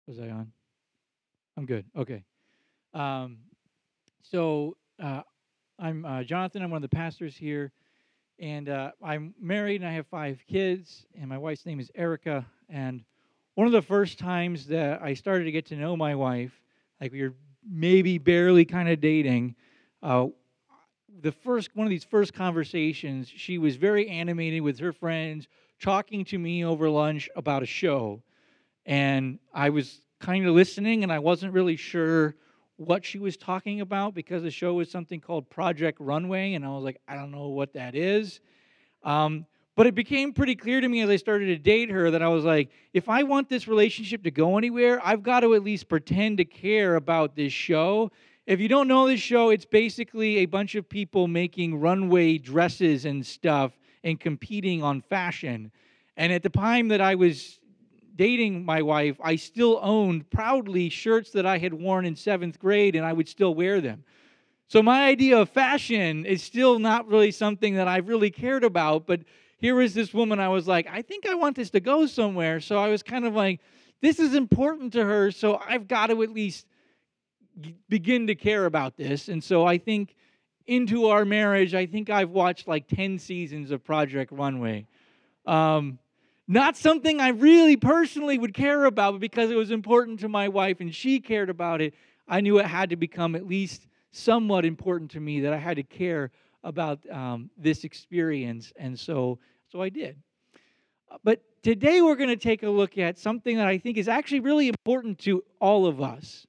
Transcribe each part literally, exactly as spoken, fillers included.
Was I on? I'm good. Okay. Um, so uh, I'm uh, Jonathan. I'm one of the pastors here, and uh, I'm married and I have five kids. And my wife's name is Erica. And one of the first times that I started to get to know my wife, like we were maybe barely kind of dating, uh, the first one of these first conversations, she was very animated with her friends, talking to me over lunch about a show. And I was kind of listening, and I wasn't really sure what she was talking about because the show was something called Project Runway, and I was like, I don't know what that is. Um, but it became pretty clear to me as I started to date her that I was like, if I want this relationship to go anywhere, I've got to at least pretend to care about this show. If you don't know this show, it's basically a bunch of people making runway dresses and stuff and competing on fashion. And at the time that I was dating my wife, I still owned proudly shirts that I had worn in seventh grade, and I would still wear them. So my idea of fashion is still not really something that I've really cared about, but here was this woman, I was like, I think I want this to go somewhere. So I was kind of like, this is important to her, so I've got to at least begin to care about this. And so I think into our marriage, I think I've watched like ten seasons of Project Runway. Um, Not something I really personally would care about, but because it was important to my wife and she cared about it, I knew it had to become at least somewhat important to me, that I had to care about um, this experience, and so so I did. Uh, But today we're going to take a look at something that I think is actually really important to all of us.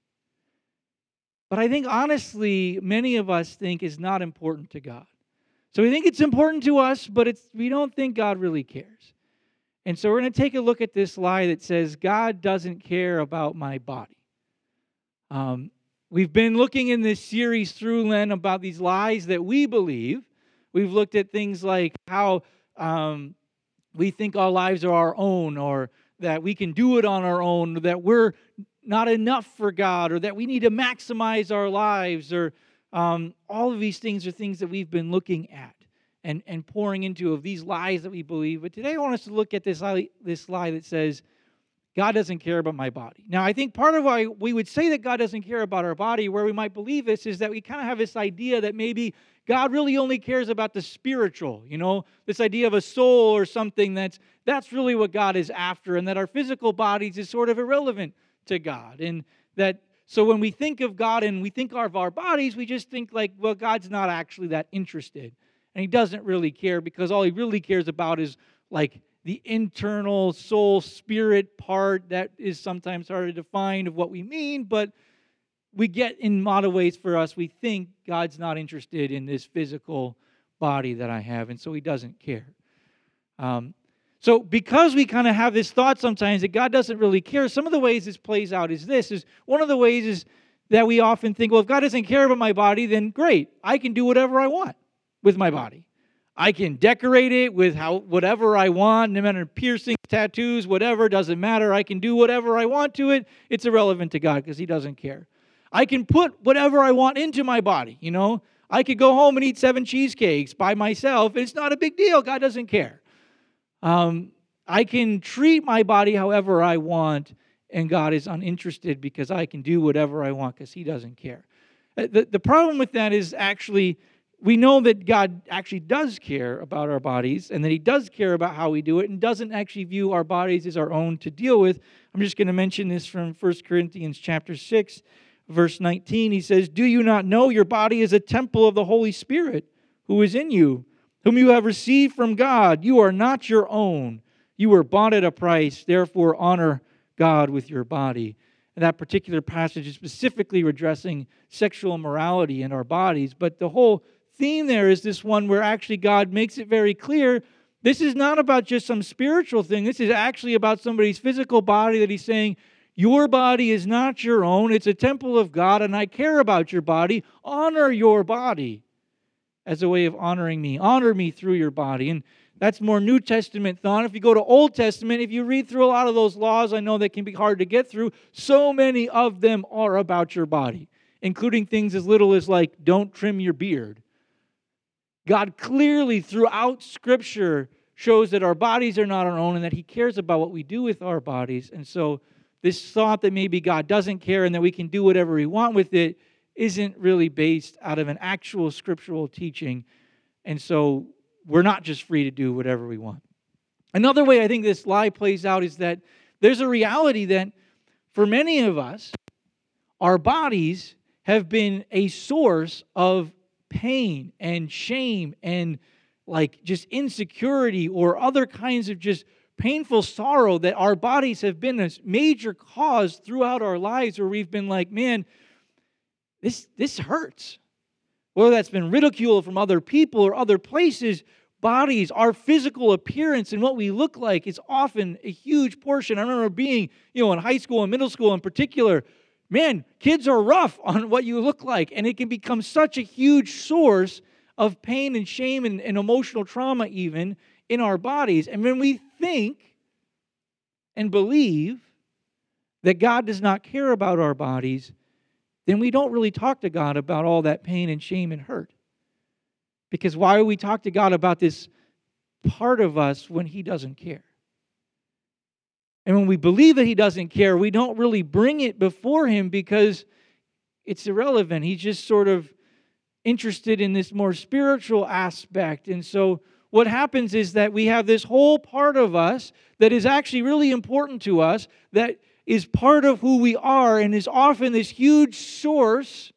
But I think honestly, many of us think is not important to God. So we think it's important to us, but it's we don't think God really cares. And so we're going to take a look at this lie that says God doesn't care about my body. Um, we've been looking in this series through Lent about these lies that we believe. We've looked at things like how um, we think our lives are our own, or that we can do it on our own, that we're not enough for God, or that we need to maximize our lives, or um, all of these things are things that we've been looking at and, and pouring into of these lies that we believe. But today I want us to look at this lie, this lie that says, God doesn't care about my body. Now, I think part of why we would say that God doesn't care about our body, where we might believe this, is that we kind of have this idea that maybe God really only cares about the spiritual, you know, this idea of a soul or something that's that's really what God is after, and that our physical bodies is sort of irrelevant to God. And that so when we think of God and we think of our bodies, we just think like, well, God's not actually that interested. And he doesn't really care, because all he really cares about is like the internal soul spirit part that is sometimes hard to define of what we mean, but we get in a lot of ways for us, we think God's not interested in this physical body that I have, and so he doesn't care. Um, so because we kind of have this thought sometimes that God doesn't really care, some of the ways this plays out is this, is one of the ways is that we often think, well, if God doesn't care about my body, then great, I can do whatever I want with my body. I can decorate it with how whatever I want, no matter piercings, tattoos, whatever, doesn't matter. I can do whatever I want to it. It's irrelevant to God because he doesn't care. I can put whatever I want into my body, you know. I could go home and eat seven cheesecakes by myself, and it's not a big deal. God doesn't care. Um, I can treat my body however I want, and God is uninterested because I can do whatever I want because he doesn't care. Uh, The, the problem with that is actually, we know that God actually does care about our bodies, and that he does care about how we do it, and doesn't actually view our bodies as our own to deal with. I'm just going to mention this from First Corinthians chapter six, verse nineteen. He says, "Do you not know your body is a temple of the Holy Spirit who is in you, whom you have received from God? You are not your own. You were bought at a price. Therefore, honor God with your body." And that particular passage is specifically addressing sexual immorality in our bodies, but the whole theme there is this one where actually God makes it very clear this is not about just some spiritual thing. This is actually about somebody's physical body, that he's saying, your body is not your own. It's a temple of God, and I care about your body. Honor your body as a way of honoring me. Honor me through your body. And that's more New Testament thought. If you go to Old Testament, if you read through a lot of those laws, I know that can be hard to get through. So many of them are about your body, including things as little as like, don't trim your beard. God clearly throughout Scripture shows that our bodies are not our own, and that he cares about what we do with our bodies. And so this thought that maybe God doesn't care and that we can do whatever we want with it isn't really based out of an actual scriptural teaching. And so we're not just free to do whatever we want. Another way I think this lie plays out is that there's a reality that for many of us, our bodies have been a source of pain and shame and like just insecurity or other kinds of just painful sorrow, that our bodies have been a major cause throughout our lives where we've been like, man, this, this hurts. Whether that's been ridicule from other people or other places, bodies, our physical appearance and what we look like is often a huge portion. I remember being, you know, in high school and middle school in particular, man, kids are rough on what you look like, and it can become such a huge source of pain and shame and, and emotional trauma even in our bodies. And when we think and believe that God does not care about our bodies, then we don't really talk to God about all that pain and shame and hurt. Because why would we talk to God about this part of us when He doesn't care? And when we believe that He doesn't care, we don't really bring it before Him because it's irrelevant. He's just sort of interested in this more spiritual aspect. And so what happens is that we have this whole part of us that is actually really important to us, that is part of who we are and is often this huge source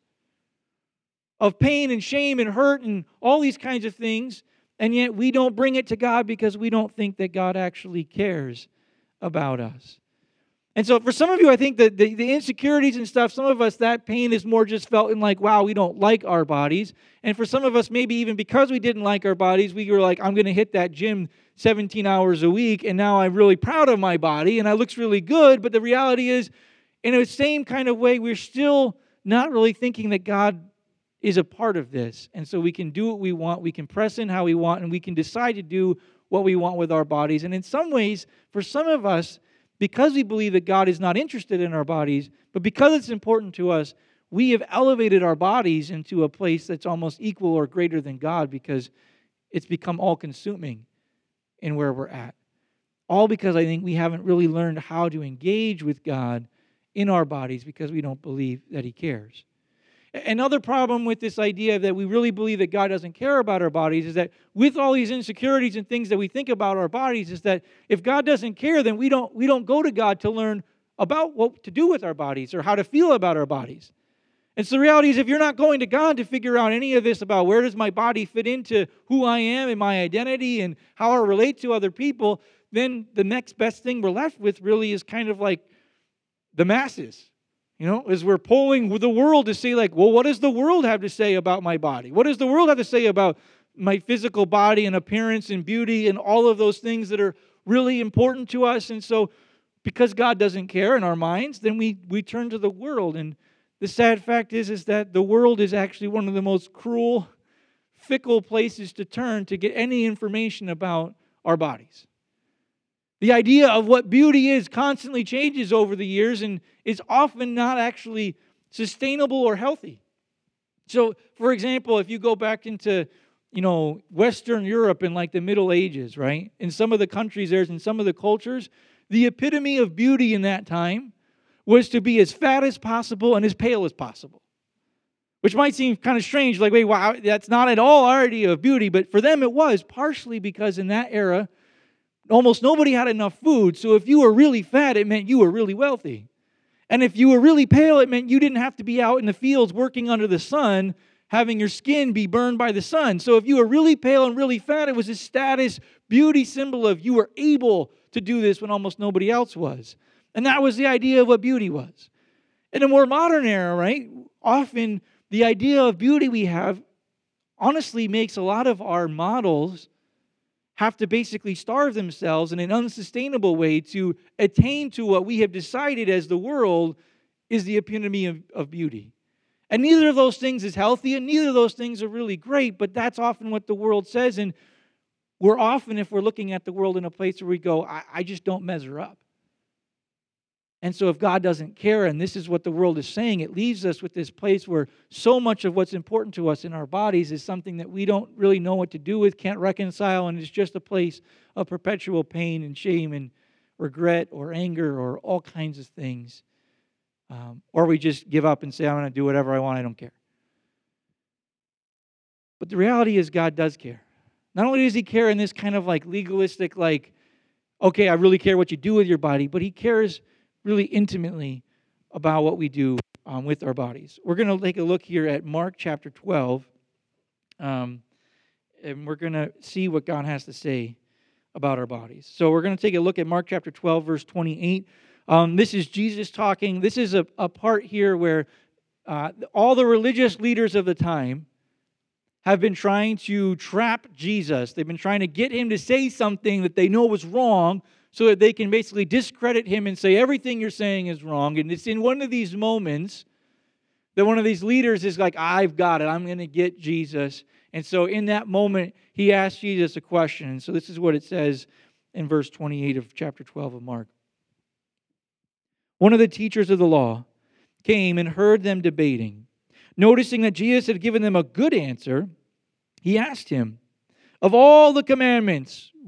of pain and shame and hurt and all these kinds of things, and yet we don't bring it to God because we don't think that God actually cares about us. And so for some of you, I think that the, the insecurities and stuff, some of us, that pain is more just felt in like, wow, we don't like our bodies. And for some of us, maybe even because we didn't like our bodies, we were like, I'm going to hit that gym seventeen hours a week, and now I'm really proud of my body, and it looks really good. But the reality is, in the same kind of way, we're still not really thinking that God is a part of this. And so we can do what we want, we can press in how we want, and we can decide to do what we want with our bodies. And in some ways, for some of us, because we believe that God is not interested in our bodies, but because it's important to us, we have elevated our bodies into a place that's almost equal or greater than God because it's become all-consuming in where we're at. All because I think we haven't really learned how to engage with God in our bodies because we don't believe that He cares. Another problem with this idea that we really believe that God doesn't care about our bodies is that with all these insecurities and things that we think about our bodies is that if God doesn't care, then we don't, we don't go to God to learn about what to do with our bodies or how to feel about our bodies. And so the reality is if you're not going to God to figure out any of this about where does my body fit into who I am and my identity and how I relate to other people, then the next best thing we're left with really is kind of like the masses. You know, as we're polling with the world to say like, well, what does the world have to say about my body? What does the world have to say about my physical body and appearance and beauty and all of those things that are really important to us? And so because God doesn't care in our minds, then we, we turn to the world. And the sad fact is, is that the world is actually one of the most cruel, fickle places to turn to get any information about our bodies. The idea of what beauty is constantly changes over the years and is often not actually sustainable or healthy. So, for example, if you go back into, you know, Western Europe in like the Middle Ages, right? In some of the countries there's in some of the cultures, the epitome of beauty in that time was to be as fat as possible and as pale as possible. Which might seem kind of strange, like, wait, wow, that's not at all our idea of beauty, but for them it was, partially because in that era, almost nobody had enough food, so if you were really fat, it meant you were really wealthy. And if you were really pale, it meant you didn't have to be out in the fields working under the sun, having your skin be burned by the sun. So if you were really pale and really fat, it was a status, beauty symbol of you were able to do this when almost nobody else was. And that was the idea of what beauty was. In a more modern era, right, often the idea of beauty we have honestly makes a lot of our models have to basically starve themselves in an unsustainable way to attain to what we have decided as the world is the epitome of, of beauty. And neither of those things is healthy, and neither of those things are really great, but that's often what the world says. And we're often, if we're looking at the world in a place where we go, I, I just don't measure up. And so if God doesn't care, and this is what the world is saying, it leaves us with this place where so much of what's important to us in our bodies is something that we don't really know what to do with, can't reconcile, and it's just a place of perpetual pain and shame and regret or anger or all kinds of things. Um, or we just give up and say, I'm going to do whatever I want, I don't care. But the reality is God does care. Not only does he care in this kind of like legalistic, like, okay, I really care what you do with your body, but he cares really intimately about what we do um, with our bodies. We're going to take a look here at Mark chapter twelve, um, and we're going to see what God has to say about our bodies. So we're going to take a look at Mark chapter twelve, verse twenty-eight. Um, this is Jesus talking. This is a, a part here where uh, all the religious leaders of the time have been trying to trap Jesus. They've been trying to get him to say something that they know was wrong so that they can basically discredit him and say everything you're saying is wrong. And it's in one of these moments that one of these leaders is like, I've got it. I'm going to get Jesus. And so in that moment, he asked Jesus a question. And so this is what it says in verse twenty-eight of chapter twelve of Mark. One of the teachers of the law came and heard them debating. Noticing that Jesus had given them a good answer, he asked him, of all the commandments,